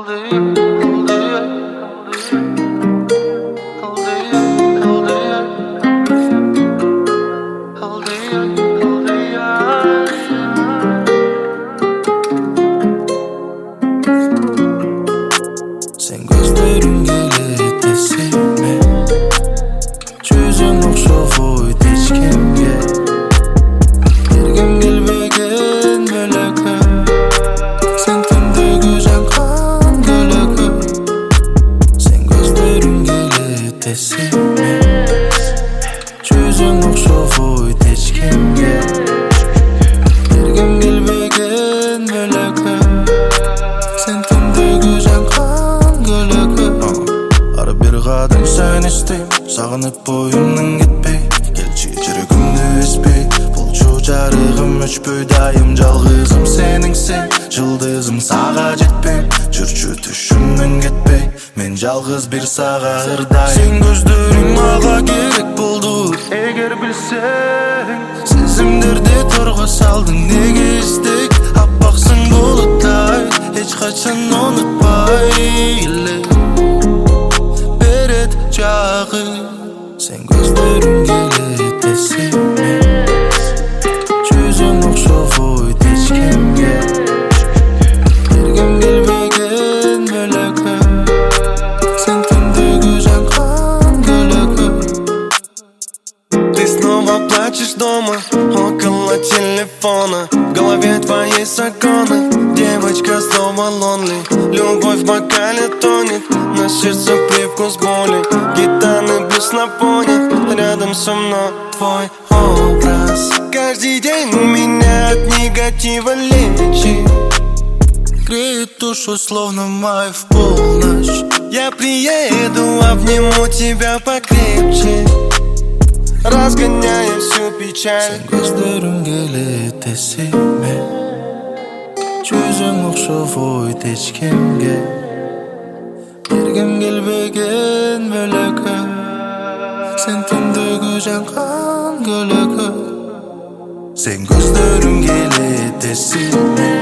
Sen gözlerimge elitesime Жүзүң окшоп ойт эч кимге Бергим келбеген мөлөкө Сен түндөгү жанган көлөкө Sen gözlerimge elitesime Жүзүң окшоп ойт эч кимге Бергим келбеген мөлөкө Сен түндөгү жанган көлөкө Ар бир кадам сени издейм Сагынып боюмдун кетпей Келчи жүрөгүмдү эспей Болчу жарыгым өчпөй дайым жалгызым сениңсиң Жылдызым сага жетпей Жүрчү түшүмдөн кетпей Мен жалгыз бир сага ырдайм Сен көздөрүң мага керек болду Эгер билсең Сезимдерди торго салдың неге издейт Аппаксың булуттай Эч качан унутпай эле Берет жагы Sen gözlerimge elitesime Жүзүң окшоп ойт эч кимге Бергим келбеген мөлөкө Сен түндөгү жанган көлөкө Ты снова плачешь дома, около телефона В голове твои законы, девочка снова lonely Любовь в бокале тонет, на сердце привкус боли Гитаны блюз на фоне, рядом со мной твой образ Каждый день меня от негатива лечит Греет душу, словно май в полночь Я приеду, обниму тебя покрепче Разгоняя всю печаль Sen gözlerimge elitesime Жүзүң окшоп ойт эч кимге Бергим келбеген мөлөкө Сен түндөгү жанган көлөкө Sen gözlerimge elitesime